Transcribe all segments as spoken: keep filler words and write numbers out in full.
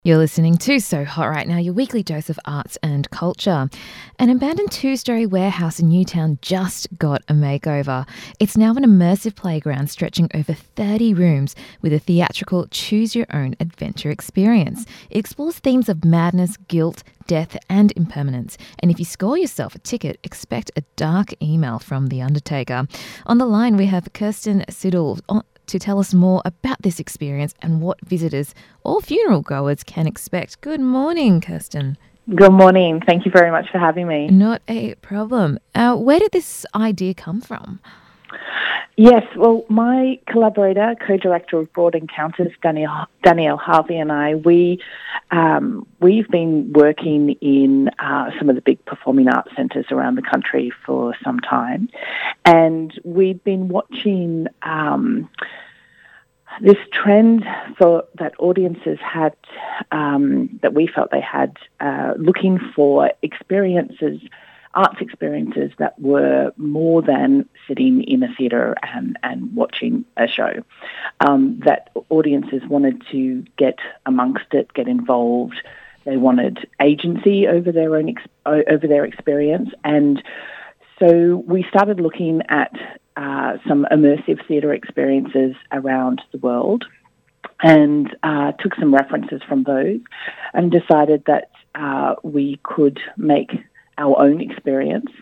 You're listening to So Hot Right Now, your weekly dose of arts and culture. An abandoned two-storey warehouse in Newtown just got a makeover. It's now an immersive playground stretching over thirty rooms with a theatrical choose-your-own-adventure experience. It explores themes of madness, guilt, death and impermanence. And if you score yourself a ticket, expect a dark email from The Undertaker. On the line, we have Kirsten Siddle to tell us more about this experience and what visitors or funeral goers can expect. Good morning, Kirsten. Good morning. Thank you very much for having me. Not a problem. Uh, where did this idea come from? Yes, well, my collaborator, co-director of Broad Encounters, Danielle, Danielle Harvey and I, we, um, we've been working in uh, some of the big performing arts centres around the country for some time. And we've been watching um, this trend for that audiences had, um, that we felt they had, uh, looking for experiences arts experiences that were more than sitting in a theatre and, and watching a show. Um, that audiences wanted to get amongst it, get involved. They wanted agency over their own ex- over their experience, and so we started looking at uh, some immersive theatre experiences around the world, and uh, took some references from those, and decided that uh, we could make our own experience,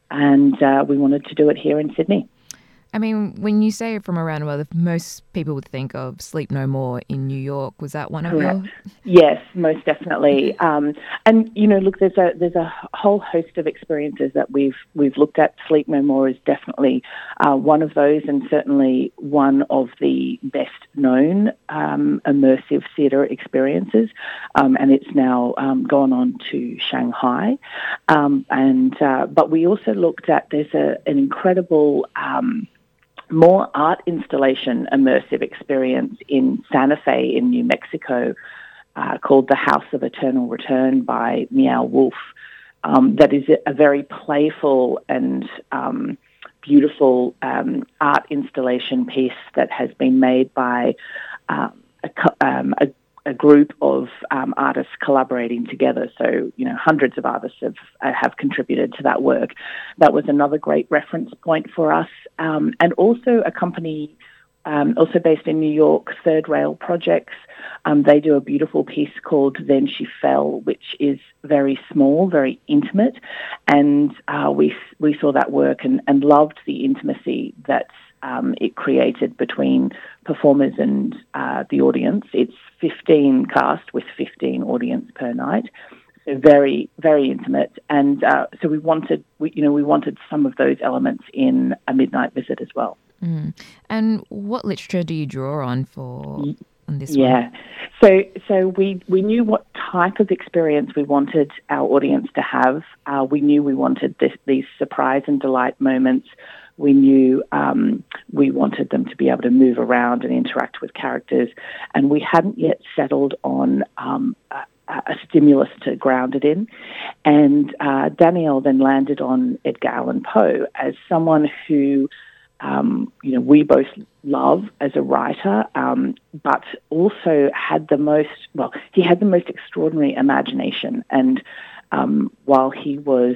and uh, we wanted to do it here in Sydney. I mean, when you say from around the world, most people would think of Sleep No More in New York. Was that one of Correct. your? Yes, most definitely. Um, and you know, look, there's a there's a whole host of experiences that we've we've looked at. Sleep No More is definitely uh, one of those, and certainly one of the best known um, immersive theatre experiences. Um, and it's now um, gone on to Shanghai. Um, and uh, but we also looked at there's a an incredible Um, more art installation immersive experience in Santa Fe in New Mexico uh, called The House of Eternal Return by Meow Wolf. Um, that is a very playful and um, beautiful um, art installation piece that has been made by um, a, um, a a group of um, artists collaborating together. So, you know, hundreds of artists have, uh, have contributed to that work. That was another great reference point for us. Um, and also a company um, also based in New York, Third Rail Projects. Um, they do a beautiful piece called Then She Fell, which is very small, very intimate. And uh, we we saw that work and, and loved the intimacy that um, it created between performers and uh, the audience. It's fifteen cast with fifteen audience per night. So very, very intimate. And uh, so we wanted, we, you know, we wanted some of those elements in A Midnight Visit as well. Mm. And what literature do you draw on for on this yeah. one? So so we, we knew what type of experience we wanted our audience to have. Uh, we knew we wanted this, these surprise and delight moments. We knew um, we wanted them to be able to move around and interact with characters. And we hadn't yet settled on um, a, a stimulus to ground it in. And uh, Danielle then landed on Edgar Allan Poe as someone who Um, you know, we both love as a writer, um, but also had the most, well, he had the most extraordinary imagination. And um, while he was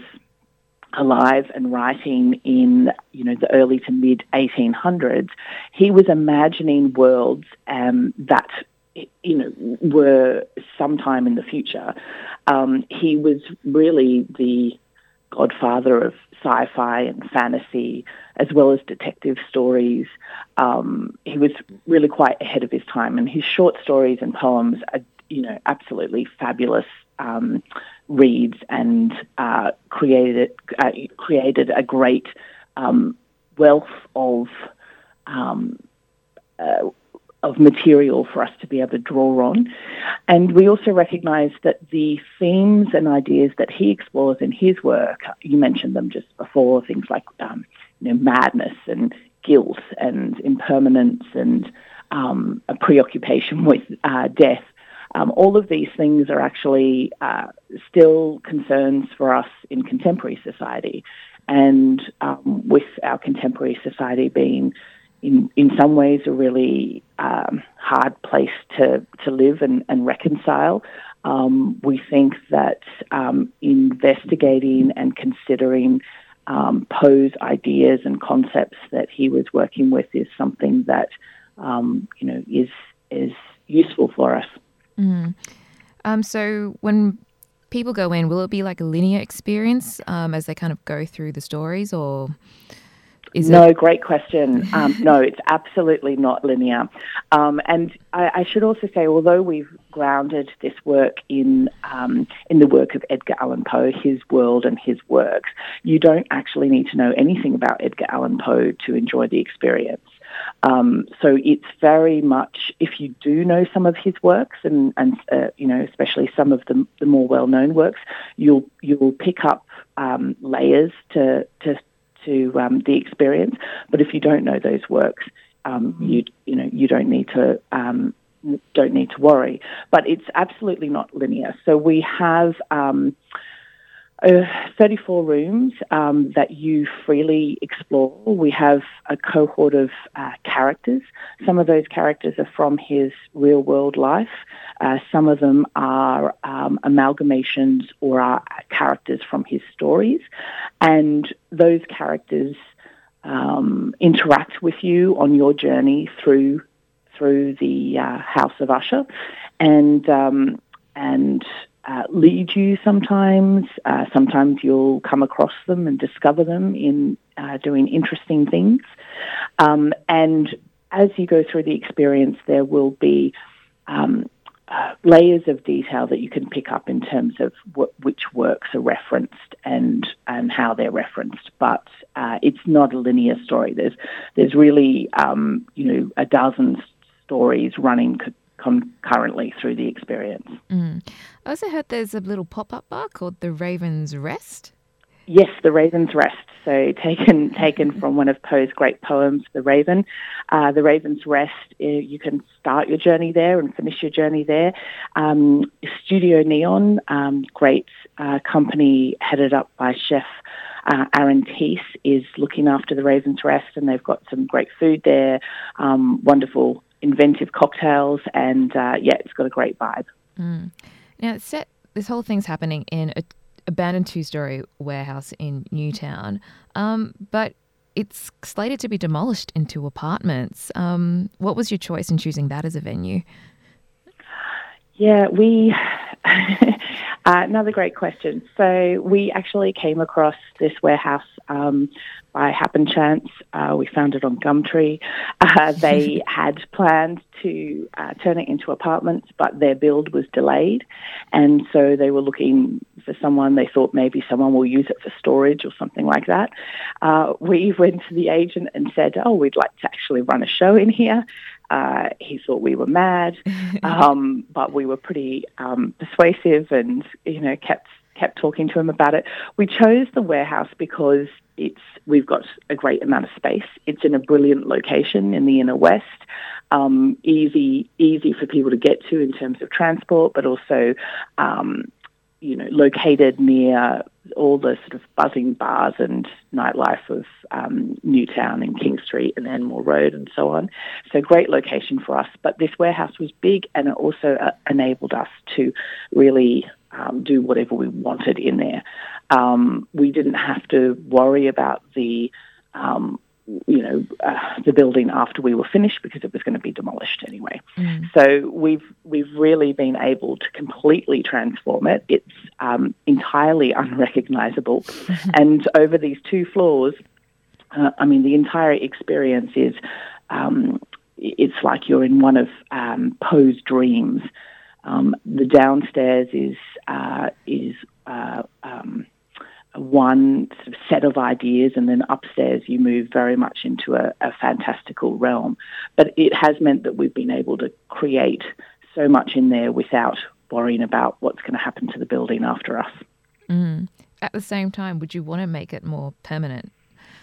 alive and writing in, you know, the early to mid eighteen hundreds, he was imagining worlds um, that, you know, were sometime in the future. Um, he was really the godfather of sci-fi and fantasy, as well as detective stories. Um, he was really quite ahead of his time, and his short stories and poems are, you know, absolutely fabulous um, reads, and uh, created uh, created a great um, wealth of um, uh, of material for us to be able to draw on. And we also recognise that the themes and ideas that he explores in his work, you mentioned them just before, things like um, you know, madness and guilt and impermanence and um, a preoccupation with uh, death. Um, all of these things are actually uh, still concerns for us in contemporary society. And um, with our contemporary society being in in some ways a really um, hard place to, to live and, and reconcile. Um, we think that um, investigating and considering um, Poe's ideas and concepts that he was working with is something that um, you know is is useful for us. Mm. Um, so when people go in, will it be like a linear experience um, as they kind of go through the stories, or is no, it? great question. Um, no, it's absolutely not linear. Um, and I, I should also say, although we've grounded this work in um, in the work of Edgar Allan Poe, his world and his works, you don't actually need to know anything about Edgar Allan Poe to enjoy the experience. Um, so it's very much, if you do know some of his works, and, and uh, you know, especially some of the, the more well-known works, you'll you'll pick up um, layers to to to um, the experience. But if you don't know those works, um, you you know you don't need to um, don't need to worry. But it's absolutely not linear. So we have um, uh, thirty-four rooms um, that you freely explore. We have a cohort of uh, characters. Some of those characters are from his real world life. Uh, some of them are um, amalgamations or are characters from his stories. And those characters um, interact with you on your journey through through the uh, House of Usher, and um, and uh, lead you sometimes. Uh, sometimes you'll come across them and discover them in uh, doing interesting things. Um, and as you go through the experience, there will be um, Uh, layers of detail that you can pick up in terms of w- which works are referenced and and how they're referenced, but uh, it's not a linear story. There's there's really um, you know a dozen stories running co- concurrently through the experience. Mm. I also heard there's a little pop-up bar called the Raven's Rest. Yes, the Raven's Rest. So taken taken from one of Poe's great poems, The Raven. Uh, the Raven's Rest, uh, you can start your journey there and finish your journey there. Um, Studio Neon, um, great uh, company headed up by Chef uh, Aaron Teese, is looking after the Raven's Rest, and they've got some great food there, um, wonderful inventive cocktails, and uh, yeah, it's got a great vibe. Mm. Now, it's set, this whole thing's happening in a abandoned two-story warehouse in Newtown, um, but it's slated to be demolished into apartments. Um, what was your choice in choosing that as a venue? Yeah, we... uh, another great question. So we actually came across this warehouse um, by happen chance. Uh, we found it on Gumtree. Uh, they had planned to uh, turn it into apartments, but their build was delayed. And so they were looking for someone. They thought maybe someone will use it for storage or something like that. Uh, we went to the agent and said, oh, we'd like to actually run a show in here. Uh, he thought we were mad, um, but we were pretty um, persuasive and, you know, kept kept talking to him about it. We chose the warehouse because it's we've got a great amount of space. It's in a brilliant location in the inner west, um, easy easy for people to get to in terms of transport, but also, um, you know, located near all the sort of buzzing bars and nightlife of um, Newtown and King Street and Enmore Road and so on. So great location for us. But this warehouse was big, and it also uh, enabled us to really um, do whatever we wanted in there. Um, we didn't have to worry about the um, you know, uh, the building after we were finished because it was going to be demolished anyway. Mm. So we've we've really been able to completely transform it. It's um, entirely unrecognisable. And over these two floors, uh, I mean, the entire experience is, um, it's like you're in one of um, Poe's dreams. Um, the downstairs is, uh, is uh, um, one sort of set of ideas, and then upstairs you move very much into a, a fantastical realm. But it has meant that we've been able to create so much in there without worrying about what's going to happen to the building after us. Mm. At the same time, would you want to make it more permanent?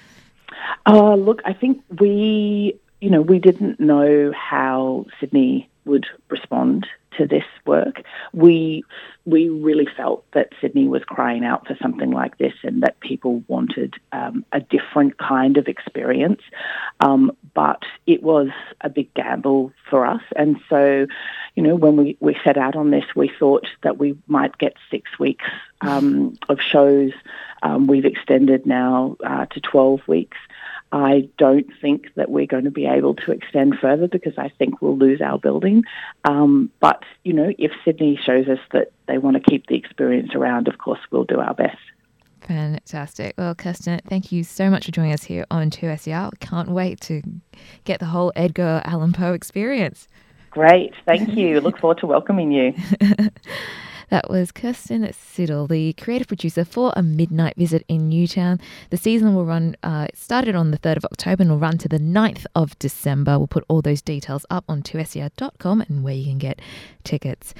Uh, look, I think we, you know, we didn't know how Sydney would respond to this work. We we really felt that Sydney was crying out for something like this, and that people wanted um, a different kind of experience. Um, but it was a big gamble for us, and so, you know, when we, we set out on this, we thought that we might get six weeks um, of shows. Um, we've extended now uh, to twelve weeks. I don't think that we're going to be able to extend further because I think we'll lose our building. Um, but, you know, if Sydney shows us that they want to keep the experience around, of course, we'll do our best. Fantastic. Well, Kirsten, thank you so much for joining us here on two S E R. Can't wait to get the whole Edgar Allan Poe experience. Great. Thank you. Look forward to welcoming you. That was Kirsten Siddle, the creative producer for A Midnight Visit in Newtown. The season will run, uh, it started on the third of October and will run to the ninth of December. We'll put all those details up on two S E R dot com and where you can get tickets.